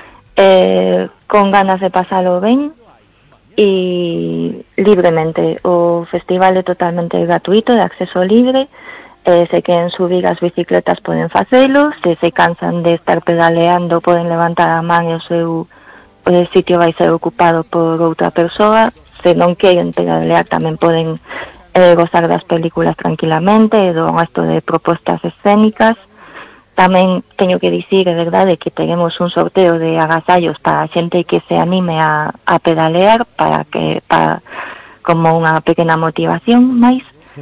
con ganas de pasalo ben e libremente. O festival é totalmente gratuito, de acceso libre. Se queren subir as bicicletas poden facelo, se cansan de estar pedaleando poden levantar a man e o sitio vai ser ocupado por outra persoa. Se non queren pedalear tamén poden gozar das películas tranquilamente e do resto de propostas escénicas. Tamén teño que dicir, é verdade, que teremos un sorteo de agasallos para a xente que se anime a pedalear, como unha pequena motivación máis.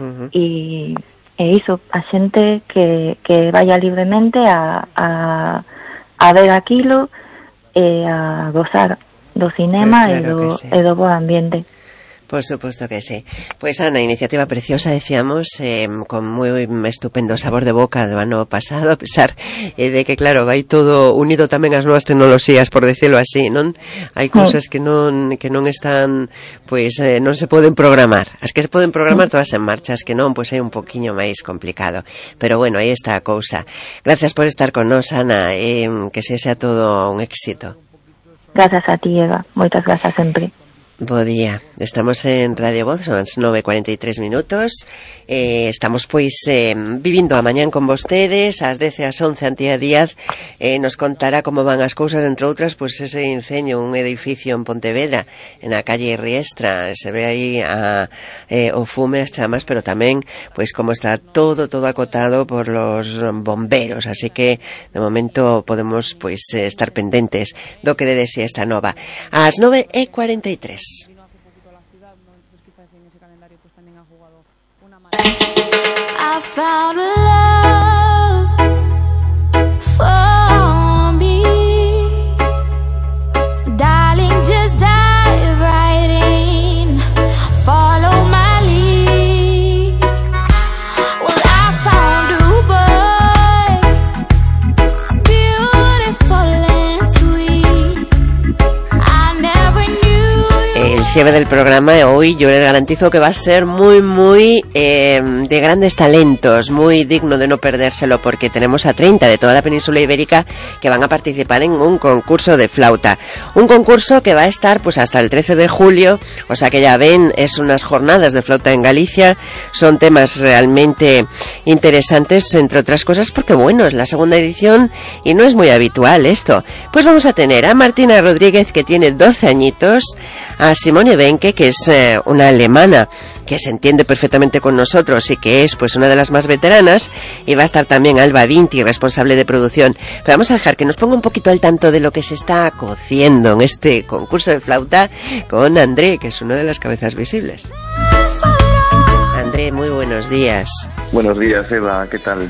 E iso, a xente que vaya libremente a ver aquilo e a gozar do cinema, pues claro, e do bo ambiente. Por supuesto que sí. Pues Ana, iniciativa preciosa, decíamos, con moi estupendo sabor de boca do ano pasado, a pesar de que, claro, vai todo unido tamén ás novas tecnoloxías, por decirlo así, non? Hai cousas que non están, pues, non se poden programar. As que se poden programar todas en marcha, as que non, pues é un poquinho máis complicado. Pero bueno, aí está a cousa. Gracias por estar con nós, Ana, que sexa todo un éxito. Gracias a ti, Eva. Moitas grazas sempre. Bo día, estamos en Radio Voz, son as 9:43 minutos. Estamos pois vivindo a mañán con vostedes. Ás 10 e ás 11 Antía Díaz nos contará como van as cousas, entre outras, pois ese incendio, un edificio en Pontevedra, na calle Riestra. Se ve aí o fume, as chamas, pero tamén pois como está todo acotado por los bomberos, así que de momento podemos pois estar pendentes do que de si esta nova. Ás 9:43. I found a love for me, darling, just dive right in, follow my lead. Well, I found a boy, beautiful and sweet. I never knew you. El cierre del programa hoy yo les garantizo que va a ser muy de grandes talentos, muy digno de no perdérselo, porque tenemos a 30 de toda la península ibérica que van a participar en un concurso de flauta. Un concurso que va a estar pues hasta el 13 de julio, o sea que ya ven, es unas jornadas de flauta en Galicia, son temas realmente interesantes, entre otras cosas, porque bueno, es la segunda edición y no es muy habitual esto. Pues vamos a tener a Martina Rodríguez, que tiene 12 añitos, a Simone Benke, que es una alemana que se entiende perfectamente con nosotros y que es pues una de las más veteranas, y va a estar también Alba Vinti, responsable de producción. Pero vamos a dejar que nos ponga un poquito al tanto de lo que se está cociendo en este concurso de flauta con André, que es una de las cabezas visibles. André, muy buenos días. Buenos días, Eva, ¿qué tal?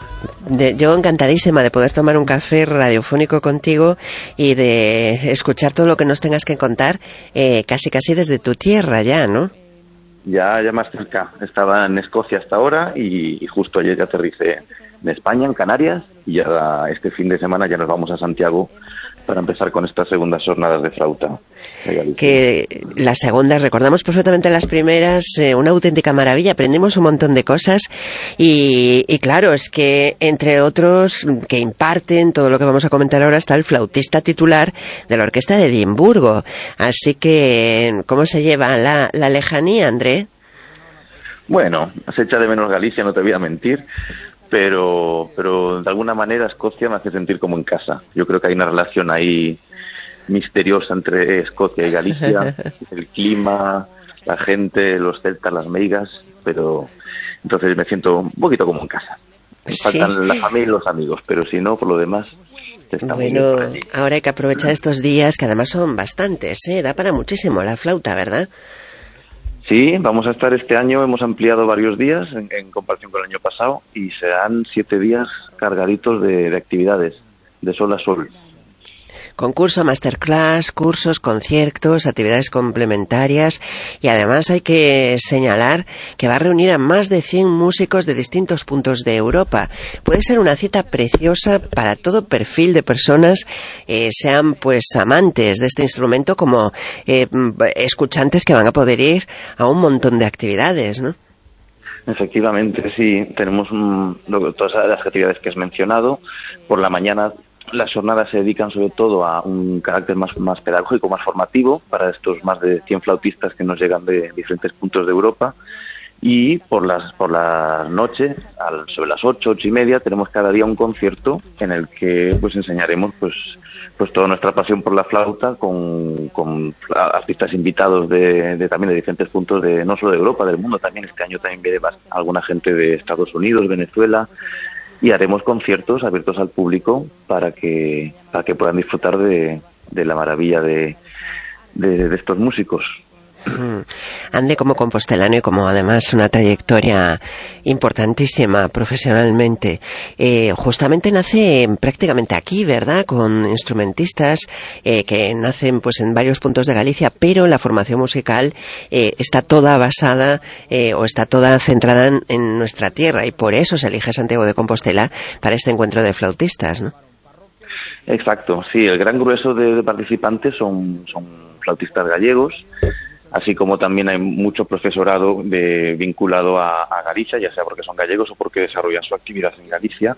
Yo encantadísima de poder tomar un café radiofónico contigo y de escuchar todo lo que nos tengas que contar, casi desde tu tierra ya, ¿no? Ya más cerca. Estaba en Escocia hasta ahora y justo ayer ya aterricé en España, en Canarias, y ya este fin de semana ya nos vamos a Santiago para empezar con estas segundas jornadas de flauta. Que las segundas, recordamos perfectamente las primeras, una auténtica maravilla, aprendimos un montón de cosas y claro, es que entre otros que imparten todo lo que vamos a comentar ahora está el flautista titular de la orquesta de Edimburgo. Así que, ¿cómo se lleva la lejanía, André? Bueno, se echa de menos Galicia, no te voy a mentir, pero de alguna manera Escocia me hace sentir como en casa. Yo creo que hay una relación ahí misteriosa entre Escocia y Galicia, el clima, la gente, los celtas, las meigas, pero entonces me siento un poquito como en casa. Me faltan la familia y los amigos, pero si no, por lo demás, está muy bien por allí. Ahora hay que aprovechar estos días, que además son bastantes, da para muchísimo la flauta, ¿verdad? Sí, vamos a estar este año, hemos ampliado varios días en comparación con el año pasado y serán 7 días cargaditos de actividades, de sol a sol. Concurso, masterclass, cursos, conciertos, actividades complementarias, y además hay que señalar que va a reunir a más de 100 músicos de distintos puntos de Europa. Puede ser una cita preciosa para todo perfil de personas, sean pues amantes de este instrumento como escuchantes que van a poder ir a un montón de actividades, ¿no? Efectivamente, sí, tenemos todas las actividades que has mencionado. Por la mañana las jornadas se dedican sobre todo a un carácter más pedagógico, más formativo, para estos más de 100 flautistas que nos llegan de diferentes puntos de Europa. Y por la noche, sobre las 8:30, tenemos cada día un concierto en el que pues enseñaremos pues toda nuestra pasión por la flauta con artistas invitados también de diferentes puntos, no solo de Europa, del mundo también. Este año también viene alguna gente de Estados Unidos, Venezuela, y haremos conciertos abiertos al público para que puedan disfrutar de la maravilla de estos músicos. Ande, como compostelano y como además una trayectoria importantísima profesionalmente, justamente nace prácticamente aquí, ¿verdad?, con instrumentistas que nacen pues en varios puntos de Galicia, pero la formación musical está toda basada o está toda centrada en nuestra tierra, y por eso se elige Santiago de Compostela para este encuentro de flautistas, ¿no? Exacto, sí, el gran grueso de participantes son flautistas gallegos, así como también hay mucho profesorado vinculado a Galicia, ya sea porque son gallegos o porque desarrollan su actividad en Galicia.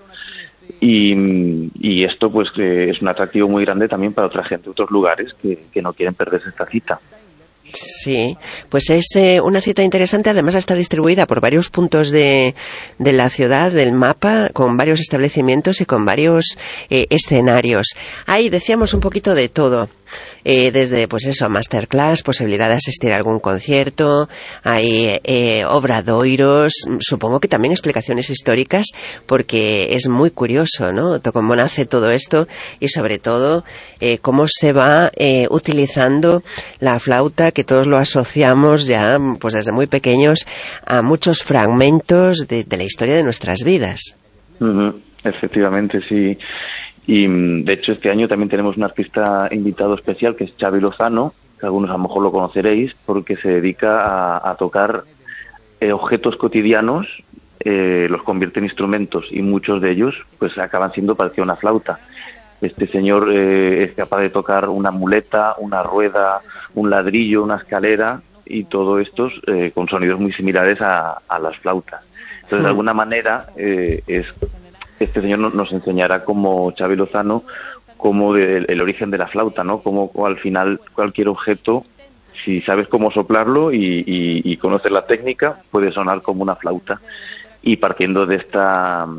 Y esto pues es un atractivo muy grande también para otra gente de otros lugares que no quieren perderse esta cita. Sí, pues es una cita interesante. Además está distribuida por varios puntos de la ciudad, del mapa, con varios establecimientos y con varios escenarios. Ahí decíamos un poquito de todo. Desde pues eso, masterclass, posibilidad de asistir a algún concierto, hay obradoiros, supongo que también explicaciones históricas, porque es muy curioso, ¿no?, cómo nace todo esto y sobre todo cómo se va utilizando la flauta, que todos lo asociamos ya pues desde muy pequeños a muchos fragmentos de la historia de nuestras vidas. Efectivamente, sí. Y de hecho este año también tenemos un artista invitado especial que es Xavi Lozano, que algunos a lo mejor lo conoceréis, porque se dedica a tocar objetos cotidianos, los convierte en instrumentos y muchos de ellos pues acaban siendo parecida una flauta. Este señor es capaz de tocar una muleta, una rueda, un ladrillo, una escalera, y todo esto con sonidos muy similares a las flautas. Entonces, de alguna manera, este señor nos enseñará, como Xavi Lozano, como el origen de la flauta, ¿no? Como al final cualquier objeto, si sabes cómo soplarlo y conoces la técnica, puede sonar como una flauta. Y partiendo de esta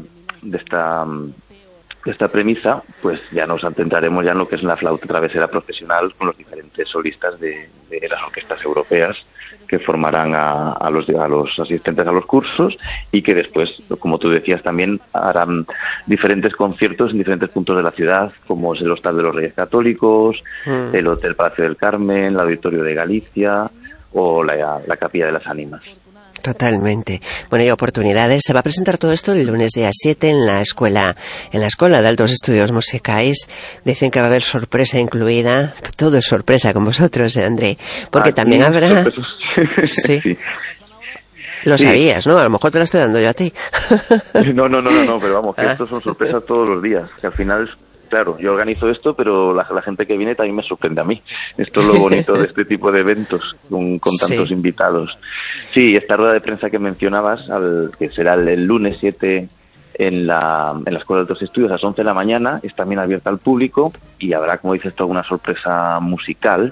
premisa, pues ya nos adentraremos ya en lo que es la flauta travesera profesional, con los diferentes solistas de las orquestas europeas que formarán a los asistentes a los cursos, y que después, como tú decías, también harán diferentes conciertos en diferentes puntos de la ciudad, como es el Hostal de los Reyes Católicos, el Hotel Palacio del Carmen, el Auditorio de Galicia o la Capilla de las Ánimas. Totalmente. Bueno, hay oportunidades. Se va a presentar todo esto el lunes día 7 en la Escuela de Altos Estudios Musicais. Dicen que va a haber sorpresa incluida. Todo es sorpresa con vosotros, André. Porque también habrá... Sí. Sí. Lo sabías, ¿no? A lo mejor te lo estoy dando yo a ti. No, pero vamos, que estos son sorpresas todos los días. Que al final... Claro, yo organizo esto, pero la gente que viene también me sorprende a mí. Esto es lo bonito de este tipo de eventos, con tantos invitados. Sí, esta rueda de prensa que mencionabas, que será el lunes 7 en la Escuela de Altos Estudios a las 11 de la mañana, es también abierta al público, y habrá, como dices tú, una sorpresa musical.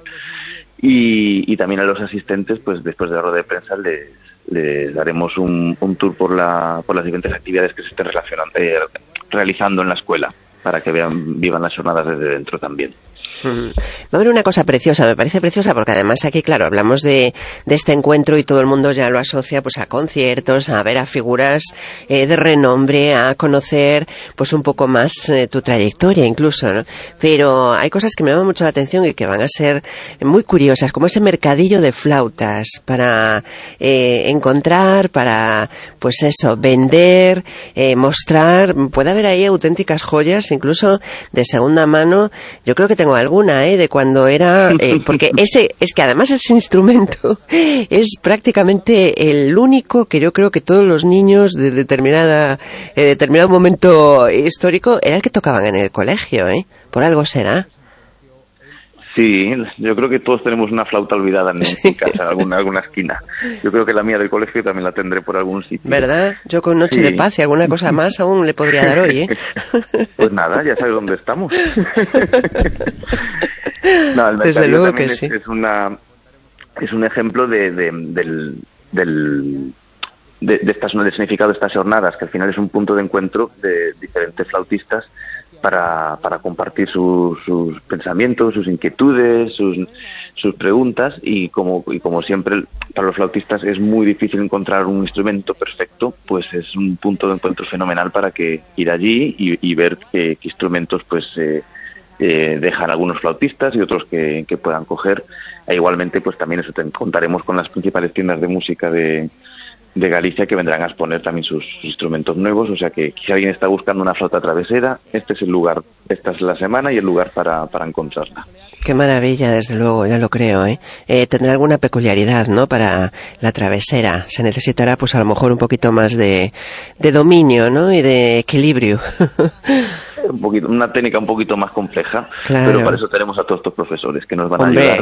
Y también a los asistentes, pues después de la rueda de prensa les daremos un tour por las diferentes actividades que se estén realizando en la escuela, para que vivan las jornadas desde dentro también. Va a haber una cosa preciosa, me parece preciosa, porque además aquí, claro, hablamos de este encuentro y todo el mundo ya lo asocia pues a conciertos, a ver a figuras de renombre, a conocer pues un poco más tu trayectoria incluso, ¿no? Pero hay cosas que me llaman mucho la atención y que van a ser muy curiosas, como ese mercadillo de flautas para encontrar, para pues eso, vender, mostrar. Puede haber ahí auténticas joyas, incluso de segunda mano. Yo creo que tengo alguna, de cuando era, porque es que además ese instrumento es prácticamente el único que yo creo que todos los niños de determinado momento histórico era el que tocaban en el colegio, por algo será. Sí, yo creo que todos tenemos una flauta olvidada en casa, en alguna esquina. Yo creo que la mía del colegio también la tendré por algún sitio. ¿Verdad? Yo con Noche de Paz y alguna cosa más aún le podría dar hoy, Pues nada, ya sabes dónde estamos. No, el desde luego que sí. Es un ejemplo de estas, del significado de estas jornadas, que al final es un punto de encuentro de diferentes flautistas para compartir sus pensamientos, sus inquietudes, sus preguntas, y como siempre para los flautistas es muy difícil encontrar un instrumento perfecto, pues es un punto de encuentro fenomenal para que ir allí y ver qué instrumentos pues dejan algunos flautistas y otros que puedan coger. E igualmente pues también eso contaremos con las principales tiendas de música de Galicia, que vendrán a exponer también sus instrumentos nuevos. O sea que si alguien está buscando una flauta travesera, este es el lugar, esta es la semana y el lugar para encontrarla. Qué maravilla, desde luego, ya lo creo, tendrá alguna peculiaridad, ¿no? Para la travesera se necesitará pues a lo mejor un poquito más de dominio, ¿no? Y de equilibrio. Una técnica un poquito más compleja, claro. Pero para eso tenemos a todos estos profesores que nos van a ayudar.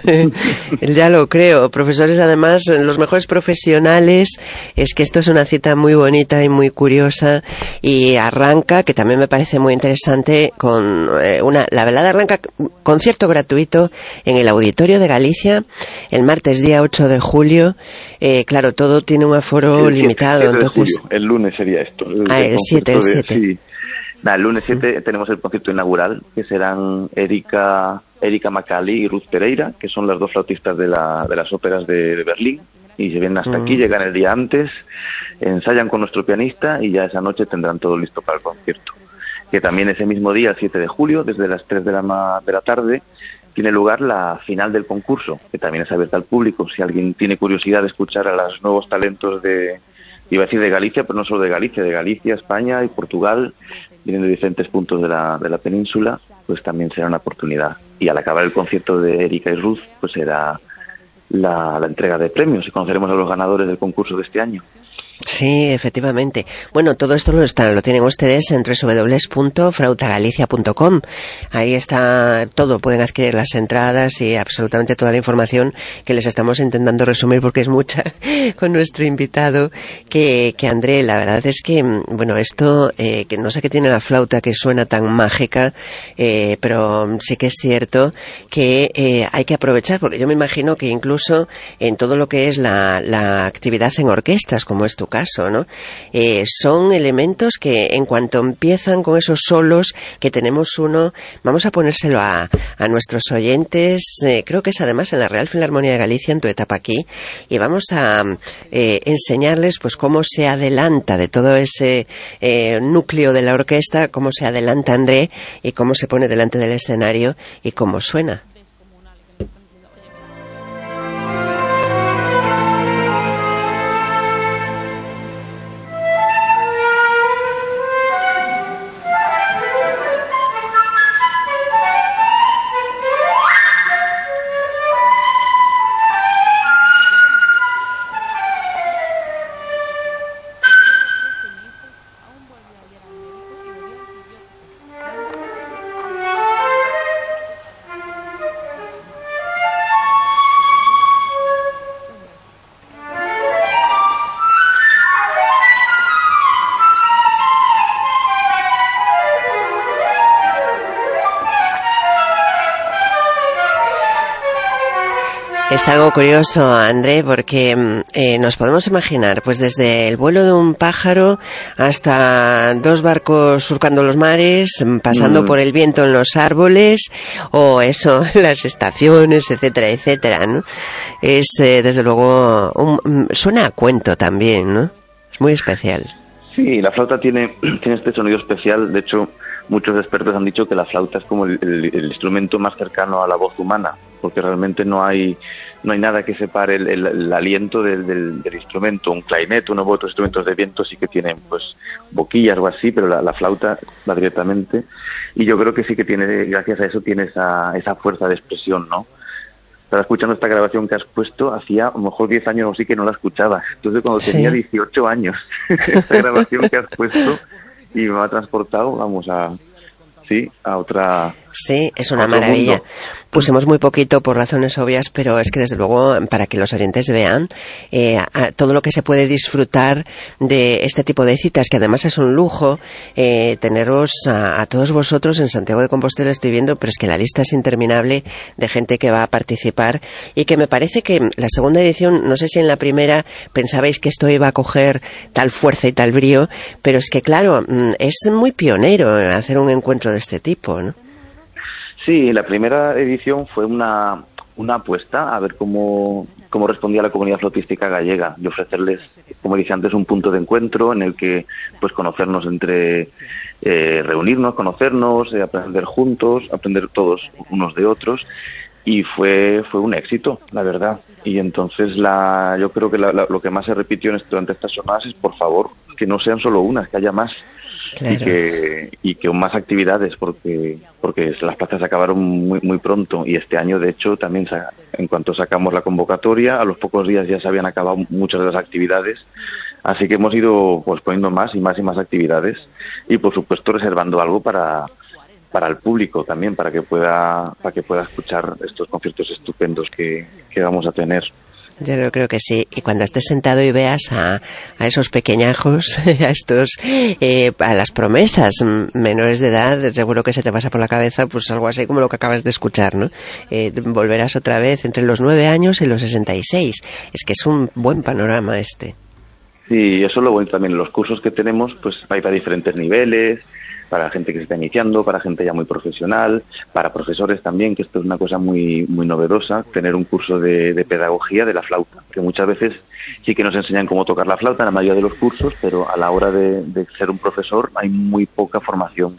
Ya lo creo, profesores además, los mejores profesionales. Es que esto es una cita muy bonita y muy curiosa, y arranca, que también me parece muy interesante, con la velada arranca concierto gratuito en el Auditorio de Galicia el martes día 8 de julio. Claro, todo tiene un aforo limitado, entonces el lunes sería esto. El 7. Sí. El lunes 7 tenemos el concierto inaugural, que serán Erika Macali y Ruth Pereira, que son las dos flautistas de las óperas de Berlín, y se vienen hasta aquí, llegan el día antes, ensayan con nuestro pianista y ya esa noche tendrán todo listo para el concierto. Que también ese mismo día, el 7 de julio, desde las 3 de la tarde, tiene lugar la final del concurso, que también es abierta al público. Si alguien tiene curiosidad de escuchar a los nuevos talentos iba a decir de Galicia, pero no solo de Galicia, España y Portugal, vienen de diferentes puntos de la península, pues también será una oportunidad. Y al acabar el concierto de Erika y Ruth, pues será la entrega de premios y conoceremos a los ganadores del concurso de este año. Sí, efectivamente. Bueno, todo esto lo tienen ustedes en www.flautagalicia.com. Ahí está todo, pueden adquirir las entradas y absolutamente toda la información que les estamos intentando resumir porque es mucha con nuestro invitado, que André, la verdad es que, bueno, esto, que no sé qué tiene la flauta que suena tan mágica, pero sí que es cierto que hay que aprovechar, porque yo me imagino que incluso en todo lo que es la actividad en orquestas, como es tu caso, ¿no? Son elementos que en cuanto empiezan con esos solos que tenemos uno, vamos a ponérselo a nuestros oyentes, creo que es además en la Real Filarmonía de Galicia, en tu etapa aquí, y vamos a enseñarles pues cómo se adelanta de todo ese núcleo de la orquesta, cómo se adelanta André y cómo se pone delante del escenario y cómo suena. Es algo curioso, André, porque nos podemos imaginar, pues desde el vuelo de un pájaro hasta dos barcos surcando los mares, pasando por el viento en los árboles, o eso, las estaciones, etcétera, etcétera, ¿no? Es, desde luego, suena a cuento también, ¿no? Es muy especial. Sí, la flauta tiene este sonido especial. De hecho, muchos expertos han dicho que la flauta es como el instrumento más cercano a la voz humana, porque realmente no hay nada que separe el aliento del instrumento. Un clarinete, uno u otros instrumentos de viento sí que tienen pues boquillas o así, pero la flauta va directamente, y yo creo que sí que tiene, gracias a eso, tiene esa fuerza de expresión, ¿no? Estaba escuchando esta grabación que has puesto, hacía a lo mejor 10 años o sí que no la escuchaba. Entonces, cuando tenía 18 años, esta grabación que has puesto, y me ha transportado, vamos, a otra... Sí, es una maravilla. Mundo. Pusimos muy poquito por razones obvias, pero es que desde luego, para que los oyentes vean todo lo que se puede disfrutar de este tipo de citas, que además es un lujo teneros a todos vosotros en Santiago de Compostela. Estoy viendo, pero es que la lista es interminable de gente que va a participar, y que me parece que la segunda edición, no sé si en la primera pensabais que esto iba a coger tal fuerza y tal brío, pero es que claro, es muy pionero hacer un encuentro de este tipo, ¿no? Sí, la primera edición fue una apuesta a ver cómo respondía la comunidad flautística gallega, y ofrecerles, como dije antes, un punto de encuentro en el que pues conocernos reunirnos, conocernos, aprender juntos, aprender todos unos de otros, y fue un éxito, la verdad. Y entonces yo creo que lo que más se repitió durante estas jornadas es, por favor, que no sean solo unas, que haya más. Claro. Y que más actividades, porque las plazas se acabaron muy, muy pronto, y este año, de hecho, también en cuanto sacamos la convocatoria, a los pocos días ya se habían acabado muchas de las actividades, así que hemos ido pues poniendo más y más y más actividades, y por supuesto reservando algo para el público también, para que pueda escuchar estos conciertos estupendos que vamos a tener. Yo creo que sí. Y cuando estés sentado y veas a esos pequeñajos, a las promesas menores de edad, seguro que se te pasa por la cabeza pues algo así como lo que acabas de escuchar, ¿no? Volverás otra vez entre los 9 años y los 66. Es que es un buen panorama este. Sí, eso es lo bueno también. Los cursos que tenemos, pues hay para diferentes niveles, para gente que se está iniciando, para gente ya muy profesional, para profesores también, que esto es una cosa muy muy novedosa, tener un curso de pedagogía de la flauta, que muchas veces sí que nos enseñan cómo tocar la flauta en la mayoría de los cursos, pero a la hora de ser un profesor hay muy poca formación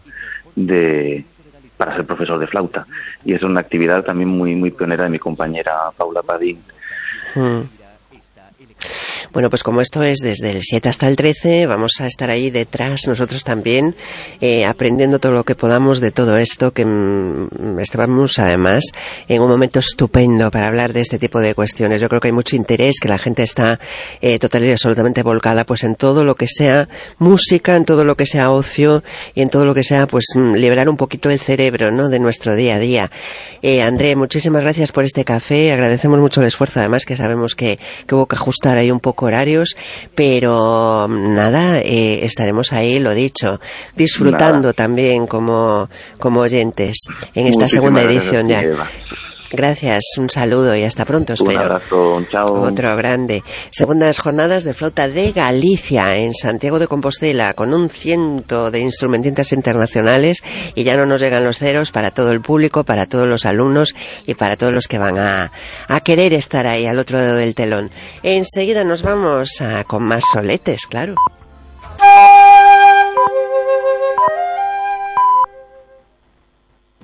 para ser profesor de flauta, y es una actividad también muy muy pionera de mi compañera Paula Padín. Bueno, pues como esto es desde el 7 hasta el 13, vamos a estar ahí detrás nosotros también, aprendiendo todo lo que podamos de todo esto, que estamos además en un momento estupendo para hablar de este tipo de cuestiones. Yo creo que hay mucho interés, que la gente está total y absolutamente volcada pues en todo lo que sea música, en todo lo que sea ocio y en todo lo que sea pues liberar un poquito el cerebro, ¿no?, de nuestro día a día. André, muchísimas gracias por este café, agradecemos mucho el esfuerzo, además que sabemos que hubo que ajustar ahí un poco horarios, pero nada, estaremos ahí, lo dicho, disfrutando también como oyentes en esta segunda edición ya. Gracias, un saludo y hasta pronto, espero. Un abrazo, chao. Otro grande. Segundas jornadas de flauta de Galicia en Santiago de Compostela, con un 100 de instrumentistas internacionales, y ya no nos llegan los ceros para todo el público, para todos los alumnos y para todos los que van a querer estar ahí al otro lado del telón. Enseguida nos vamos con más soletes, claro.